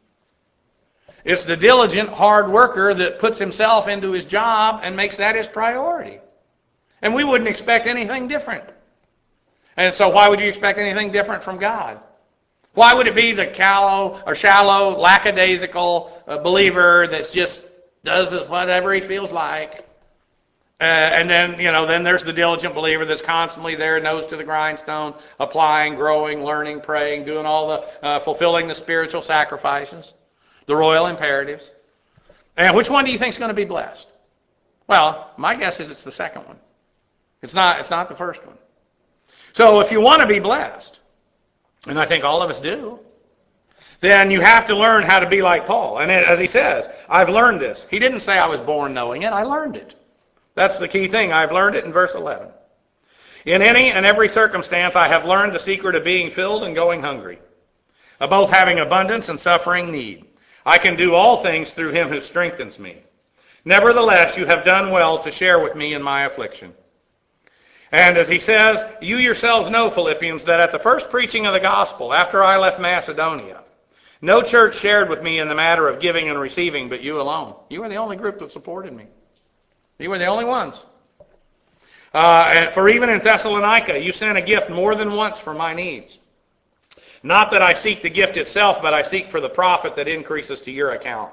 It's the diligent, hard worker that puts himself into his job and makes that his priority. And we wouldn't expect anything different. And so why would you expect anything different from God? Why would it be the shallow, lackadaisical believer that just does whatever he feels like? And then there's the diligent believer that's constantly there, nose to the grindstone, applying, growing, learning, praying, doing all the, fulfilling the spiritual sacrifices, the royal imperatives. And which one do you think is going to be blessed? Well, my guess is it's the second one. It's not the first one. So if you want to be blessed, and I think all of us do, then you have to learn how to be like Paul. And as he says, I've learned this. He didn't say I was born knowing it. I learned it. That's the key thing. I've learned it in verse 11. In any and every circumstance, I have learned the secret of being filled and going hungry, of both having abundance and suffering need. I can do all things through him who strengthens me. Nevertheless, you have done well to share with me in my affliction. And as he says, you yourselves know, Philippians, that at the first preaching of the gospel, after I left Macedonia, no church shared with me in the matter of giving and receiving, but you alone. You were the only group that supported me. You were the only ones. And for even in Thessalonica, you sent a gift more than once for my needs. Not that I seek the gift itself, but I seek for the profit that increases to your account.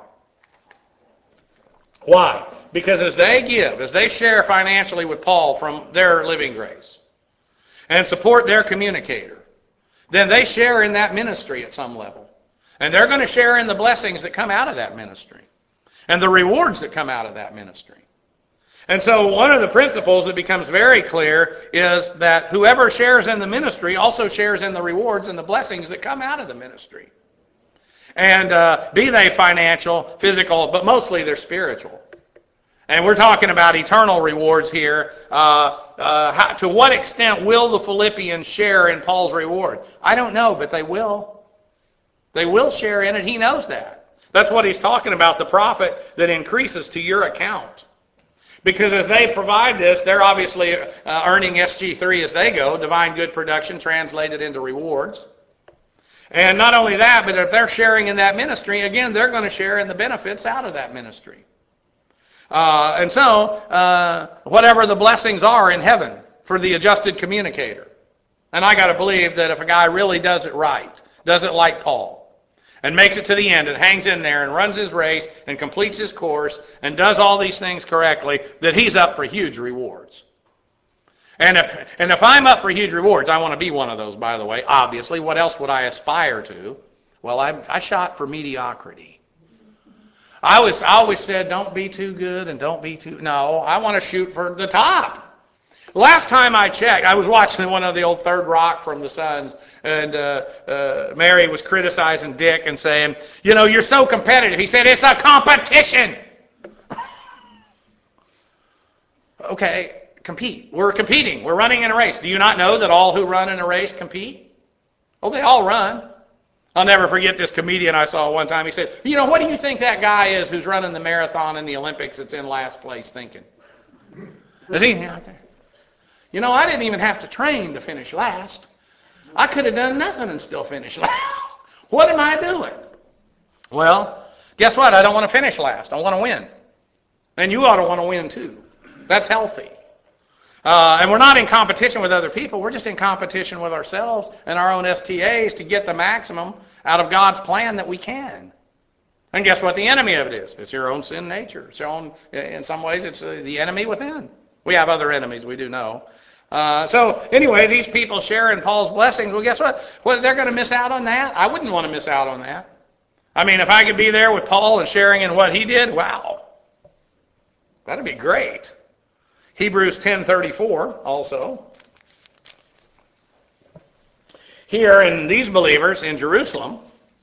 Why? Because as they give, as they share financially with Paul from their living grace, and support their communicator, then they share in that ministry at some level. And they're going to share in the blessings that come out of that ministry and the rewards that come out of that ministry. And so one of the principles that becomes very clear is that whoever shares in the ministry also shares in the rewards and the blessings that come out of the ministry. And be they financial, physical, but mostly they're spiritual. And we're talking about eternal rewards here. To what extent will the Philippians share in Paul's reward? I don't know, but they will. They will share in it. He knows that. That's what he's talking about, the profit that increases to your account. Because as they provide this, they're obviously earning SG3 as they go, divine good production translated into rewards. And not only that, but if they're sharing in that ministry, again, they're going to share in the benefits out of that ministry. And so, whatever the blessings are in heaven for the adjusted communicator. And I got to believe that if a guy really does it right, does it like Paul, and makes it to the end and hangs in there and runs his race and completes his course and does all these things correctly, that he's up for huge rewards. And if I'm up for huge rewards, I want to be one of those, by the way, obviously. What else would I aspire to? Well, I shot for mediocrity. I always said, don't be too good and don't be too... No, I want to shoot for the top. Last time I checked, I was watching one of the old Third Rock from the Sons, and Mary was criticizing Dick and saying, you're so competitive. He said, it's a competition. Okay, compete. We're competing. We're running in a race. Do you not know that all who run in a race compete? Oh, they all run. I'll never forget this comedian I saw one time. He said, what do you think that guy is who's running the marathon in the Olympics that's in last place thinking? Is he out there? I didn't even have to train to finish last. I could have done nothing and still finished last. What am I doing? Well, guess what? I don't want to finish last. I want to win. And you ought to want to win too. That's healthy. And we're not in competition with other people. We're just in competition with ourselves and our own STAs to get the maximum out of God's plan that we can. And guess what the enemy of it is? It's your own sin nature. It's your own, in some ways, it's the enemy within. We have other enemies, we do know. So anyway, these people share in Paul's blessings. Well, guess what? Well, they're going to miss out on that? I wouldn't want to miss out on that. I mean, if I could be there with Paul and sharing in what he did, wow. That'd be great. Hebrews 10:34 also. Here in these believers in Jerusalem,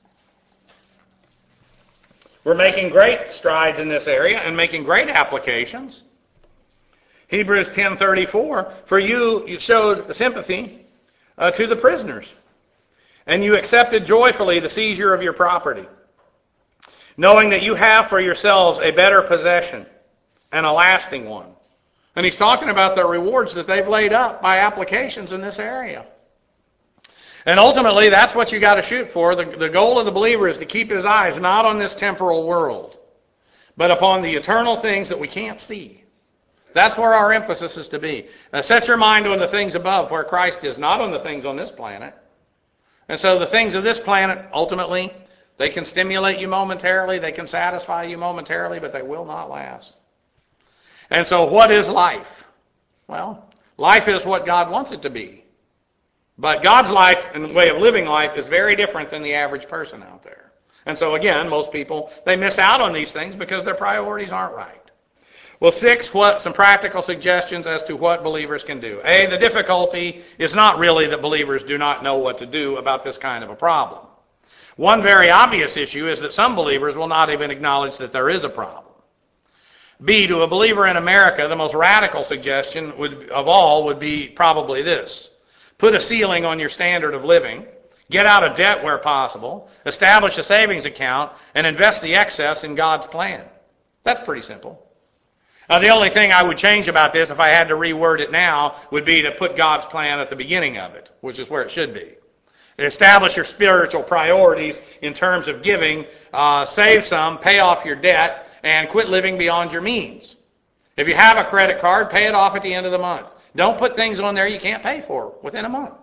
we're making great strides in this area and making great applications. Hebrews 10:34, for you showed sympathy to the prisoners, and you accepted joyfully the seizure of your property, knowing that you have for yourselves a better possession and a lasting one. And he's talking about the rewards that they've laid up by applications in this area. And ultimately, that's what you got to shoot for. The goal of the believer is to keep his eyes not on this temporal world, but upon the eternal things that we can't see. That's where our emphasis is to be. Set your mind on the things above where Christ is, not on the things on this planet. And so the things of this planet, ultimately, they can stimulate you momentarily, they can satisfy you momentarily, but they will not last. And so what is life? Well, life is what God wants it to be. But God's life and way of living life is very different than the average person out there. And so again, most people, they miss out on these things because their priorities aren't right. Well, 6, some practical suggestions as to what believers can do. A, the difficulty is not really that believers do not know what to do about this kind of a problem. One very obvious issue is that some believers will not even acknowledge that there is a problem. B, to a believer in America, the most radical suggestion of all would be probably this. Put a ceiling on your standard of living, get out of debt where possible, establish a savings account, and invest the excess in God's plan. That's pretty simple. The only thing I would change about this, if I had to reword it now, would be to put God's plan at the beginning of it, which is where it should be. Establish your spiritual priorities in terms of giving, save some, pay off your debt, and quit living beyond your means. If you have a credit card, pay it off at the end of the month. Don't put things on there you can't pay for within a month.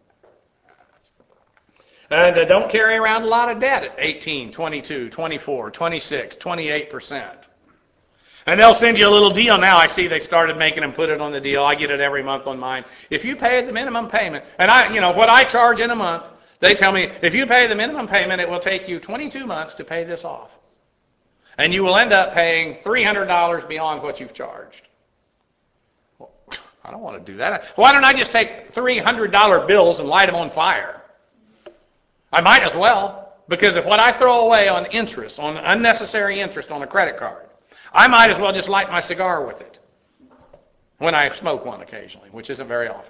And don't carry around a lot of debt at 18, 22, 24, 26, 28%. And they'll send you a little deal. Now I see they started making them put it on the deal. I get it every month on mine. If you pay the minimum payment, and what I charge in a month, they tell me, if you pay the minimum payment, it will take you 22 months to pay this off. And you will end up paying $300 beyond what you've charged. Well, I don't want to do that. Why don't I just take $300 bills and light them on fire? I might as well, because if what I throw away on interest, on unnecessary interest on a credit card, I might as well just light my cigar with it when I smoke one occasionally, which isn't very often.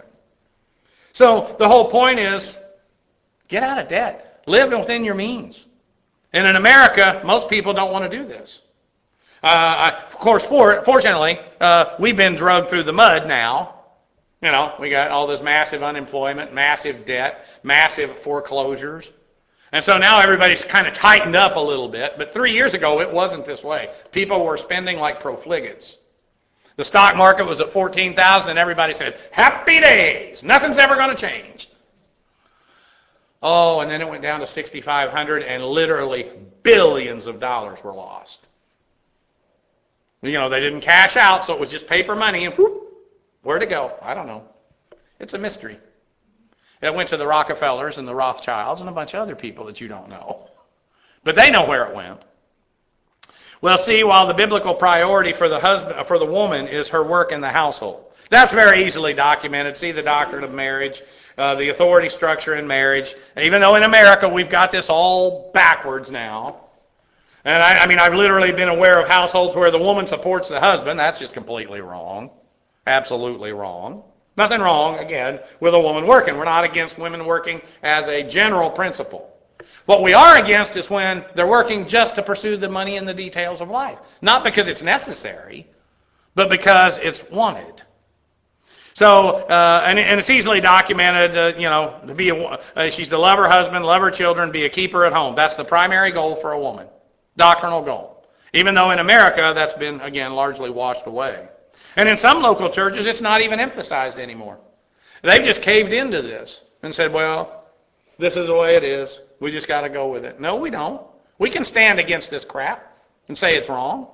So the whole point is, get out of debt. Live within your means. And in America, most people don't want to do this. Of course, fortunately, we've been drugged through the mud now. We got all this massive unemployment, massive debt, massive foreclosures. And so now everybody's kind of tightened up a little bit. But 3 years ago, it wasn't this way. People were spending like profligates. The stock market was at 14,000, and everybody said, happy days. Nothing's ever going to change. Oh, and then it went down to 6,500, and literally billions of dollars were lost. They didn't cash out, so it was just paper money, and whoop, where'd it go? I don't know. It's a mystery. It went to the Rockefellers and the Rothschilds and a bunch of other people that you don't know. But they know where it went. Well, see, while the biblical priority for the woman is her work in the household. That's very easily documented. See the doctrine of marriage, the authority structure in marriage. Even though in America we've got this all backwards now. And I've literally been aware of households where the woman supports the husband. That's just completely wrong. Absolutely wrong. Nothing wrong, again, with a woman working. We're not against women working as a general principle. What we are against is when they're working just to pursue the money and the details of life. Not because it's necessary, but because it's wanted. So, and it's easily documented, to be she's to love her husband, love her children, be a keeper at home. That's the primary goal for a woman. Doctrinal goal. Even though in America that's been, again, largely washed away. And in some local churches, it's not even emphasized anymore. They've just caved into this and said, well, this is the way it is. We just got to go with it. No, we don't. We can stand against this crap and say it's wrong.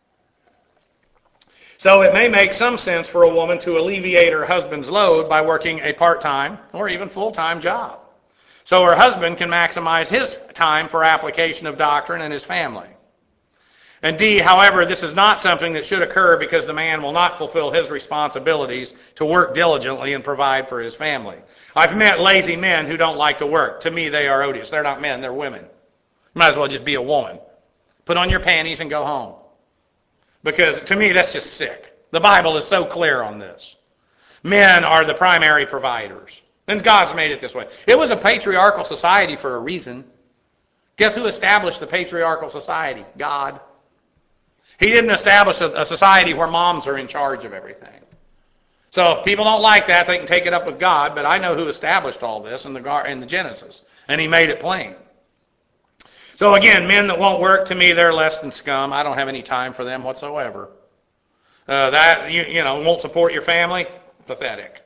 So it may make some sense for a woman to alleviate her husband's load by working a part-time or even full-time job. So her husband can maximize his time for application of doctrine and his family. And D, however, this is not something that should occur because the man will not fulfill his responsibilities to work diligently and provide for his family. I've met lazy men who don't like to work. To me, they are odious. They're not men, they're women. You might as well just be a woman. Put on your panties and go home. Because to me, that's just sick. The Bible is so clear on this. Men are the primary providers. And God's made it this way. It was a patriarchal society for a reason. Guess who established the patriarchal society? God. He didn't establish a society where moms are in charge of everything. So if people don't like that, they can take it up with God, but I know who established all this in the Genesis, and he made it plain. So again, men that won't work, to me, they're less than scum. I don't have any time for them whatsoever. Won't support your family? Pathetic.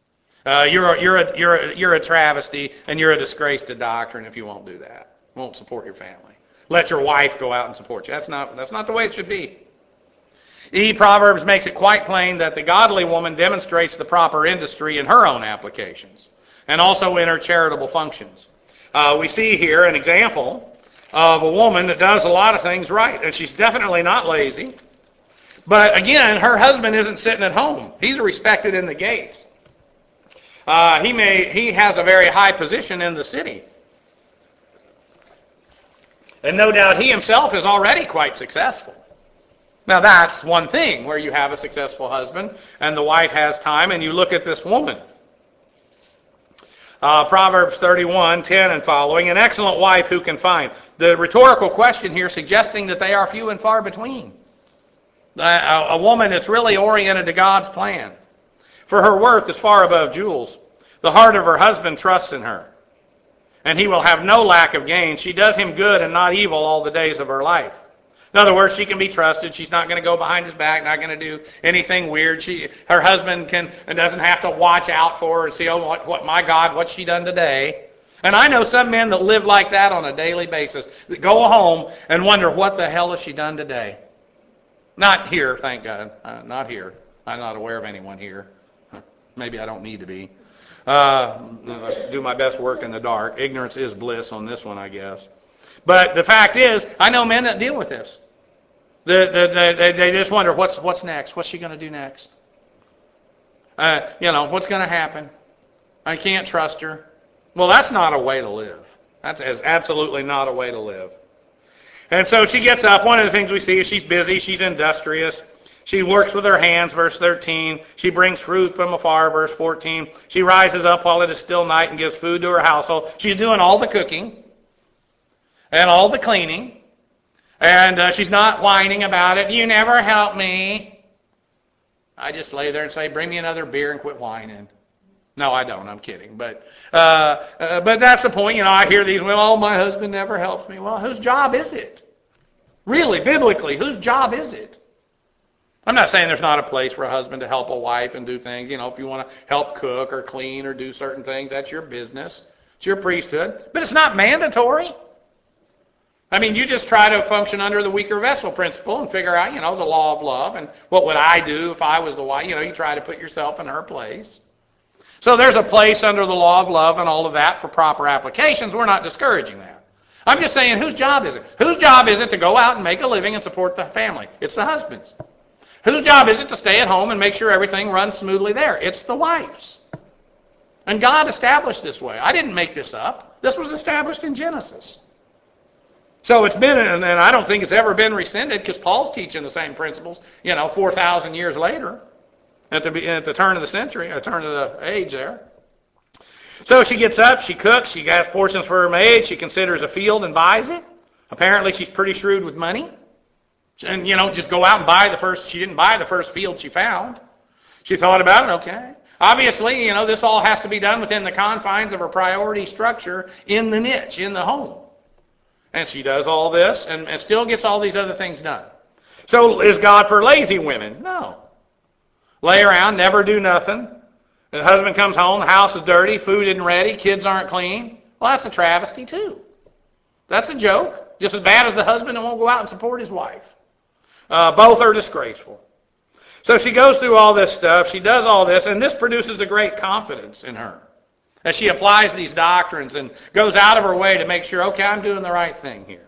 You're a travesty, and you're a disgrace to doctrine if you won't do that. Won't support your family. Let your wife go out and support you. That's not the way it should be. Proverbs makes it quite plain that the godly woman demonstrates the proper industry in her own applications and also in her charitable functions. We see here an example of a woman that does a lot of things right, and she's definitely not lazy. But again, her husband isn't sitting at home. He's respected in the gates. He has a very high position in the city. And no doubt he himself is already quite successful. Now that's one thing where you have a successful husband and the wife has time, and you look at this woman. Proverbs 31:10 and following, an excellent wife who can find. The rhetorical question here suggesting that they are few and far between. A woman that's really oriented to God's plan. For her worth is far above jewels. The heart of her husband trusts in her, and he will have no lack of gain. She does him good and not evil all the days of her life. In other words, she can be trusted. She's not going to go behind his back, not going to do anything weird. Her husband doesn't have to watch out for her and see, my God, what's she done today? And I know some men that live like that on a daily basis, that go home and wonder, what the hell has she done today? Not here, thank God. Not here. I'm not aware of anyone here. Maybe I don't need to be. Do my best work in the dark. Ignorance is bliss on this one, I guess. But the fact is, I know men that deal with this. They just wonder, what's next? What's she going to do next? What's going to happen? I can't trust her. Well, that's not a way to live. That is absolutely not a way to live. And so she gets up. One of the things we see is she's busy. She's industrious. She works with her hands, verse 13. She brings fruit from afar, verse 14. She rises up while it is still night and gives food to her household. She's doing all the cooking and all the cleaning. And she's not whining about it. You never help me. I just lay there and say, bring me another beer and quit whining. No, I don't. I'm kidding. But that's the point. I hear these, well, my husband never helps me. Well, whose job is it? Really, biblically, whose job is it? I'm not saying there's not a place for a husband to help a wife and do things. If you want to help cook or clean or do certain things, that's your business. It's your priesthood. But it's not mandatory. You just try to function under the weaker vessel principle and figure out, the law of love and what would I do if I was the wife. You try to put yourself in her place. So there's a place under the law of love and all of that for proper applications. We're not discouraging that. I'm just saying, whose job is it? Whose job is it to go out and make a living and support the family? It's the husband's. Whose job is it to stay at home and make sure everything runs smoothly there? It's the wife's. And God established this way. I didn't make this up. This was established in Genesis. So it's been, and I don't think it's ever been rescinded because Paul's teaching the same principles, 4,000 years later at the turn of the century, or turn of the age there. So she gets up, she cooks, she has portions for her maid, she considers a field and buys it. Apparently she's pretty shrewd with money. And, just go out and buy she didn't buy the first field she found. She thought about it, okay. Obviously, this all has to be done within the confines of her priority structure in the niche, in the home. And she does all this and still gets all these other things done. So is God for lazy women? No. Lay around, never do nothing. The husband comes home, the house is dirty, food isn't ready, kids aren't clean. Well, that's a travesty too. That's a joke. Just as bad as the husband that won't go out and support his wife. Both are disgraceful. So she goes through all this stuff, she does all this, and this produces a great confidence in her. As she applies these doctrines and goes out of her way to make sure, okay, I'm doing the right thing here.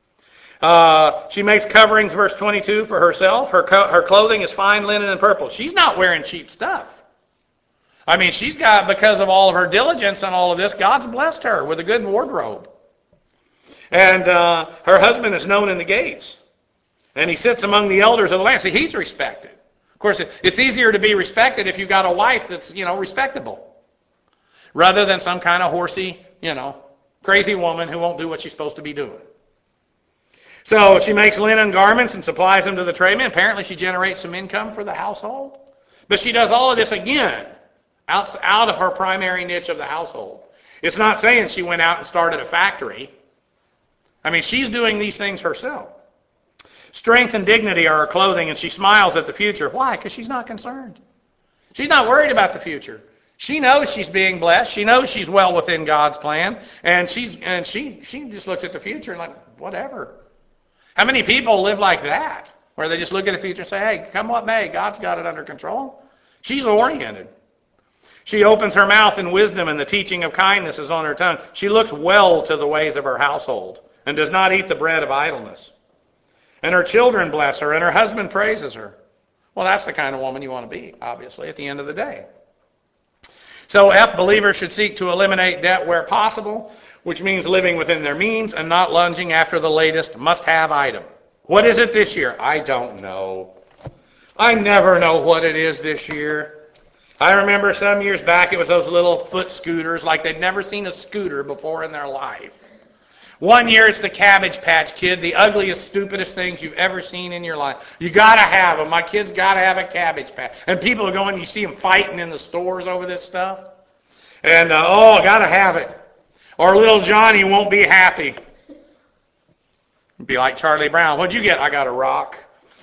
She makes coverings, verse 22, for herself. Her clothing is fine linen and purple. She's not wearing cheap stuff. She's got, because of all of her diligence and all of this, God's blessed her with a good wardrobe. And her husband is known in the gates. And he sits among the elders of the land. See, he's respected. Of course, it's easier to be respected if you've got a wife that's, respectable. Rather than some kind of horsey, crazy woman who won't do what she's supposed to be doing. So she makes linen garments and supplies them to the tradesmen. Apparently she generates some income for the household. But she does all of this again out of her primary niche of the household. It's not saying she went out and started a factory. She's doing these things herself. Strength and dignity are her clothing, and she smiles at the future. Why? Because she's not concerned. She's not worried about the future. She knows she's being blessed. She knows she's well within God's plan, and she just looks at the future and like, whatever. How many people live like that, where they just look at the future and say, hey, come what may, God's got it under control? She's oriented. She opens her mouth in wisdom, and the teaching of kindness is on her tongue. She looks well to the ways of her household, and does not eat the bread of idleness. And her children bless her, and her husband praises her. Well, that's the kind of woman you want to be, obviously, at the end of the day. So believers should seek to eliminate debt where possible, which means living within their means and not lunging after the latest must-have item. What is it this year? I don't know. I never know what it is this year. I remember some years back it was those little foot scooters, like they'd never seen a scooter before in their life. One year it's the Cabbage Patch Kid, the ugliest, stupidest things you've ever seen in your life. You got to have them. My kids got to have a Cabbage Patch. And people are going, you see them fighting in the stores over this stuff. And, got to have it. Or little Johnny won't be happy. Be like Charlie Brown. What'd you get? I got a rock.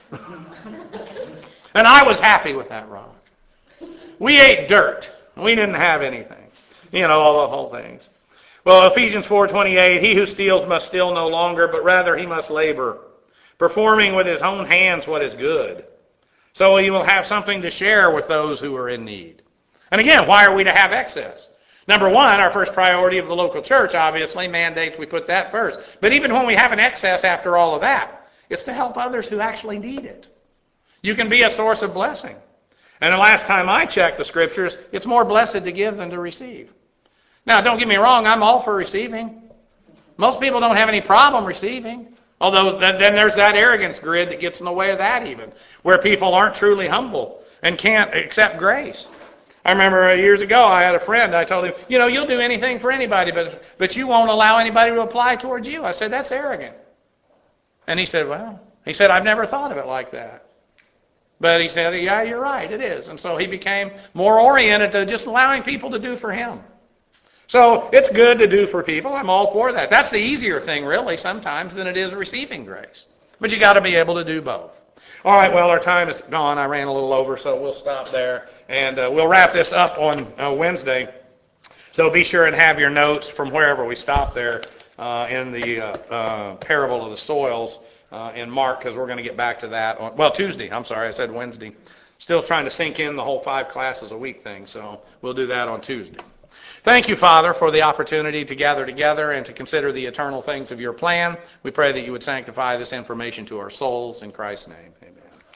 And I was happy with that rock. We ate dirt. We didn't have anything. All the whole things. Well, Ephesians 4:28, he who steals must steal no longer, but rather he must labor, performing with his own hands what is good. So he will have something to share with those who are in need. And again, why are we to have excess? Number one, our first priority of the local church, obviously, mandates we put that first. But even when we have an excess after all of that, it's to help others who actually need it. You can be a source of blessing. And the last time I checked the scriptures, it's more blessed to give than to receive. Now, don't get me wrong, I'm all for receiving. Most people don't have any problem receiving. Although then there's that arrogance grid that gets in the way of that even, where people aren't truly humble and can't accept grace. I remember years ago I had a friend, I told him, you'll do anything for anybody, but you won't allow anybody to apply towards you. I said, that's arrogant. And he said, I've never thought of it like that. But he said, yeah, you're right, it is. And so he became more oriented to just allowing people to do for him. So it's good to do for people. I'm all for that. That's the easier thing, really, sometimes, than it is receiving grace. But you got to be able to do both. All right, well, our time is gone. I ran a little over, so we'll stop there. And we'll wrap this up on Wednesday. So be sure and have your notes from wherever we stop there in the parable of the soils in Mark, because we're going to get back to that on, Tuesday. I'm sorry, I said Wednesday. Still trying to sink in the whole 5 classes a week thing, so we'll do that on Tuesday. Thank you, Father, for the opportunity to gather together and to consider the eternal things of your plan. We pray that you would sanctify this information to our souls. In Christ's name, amen.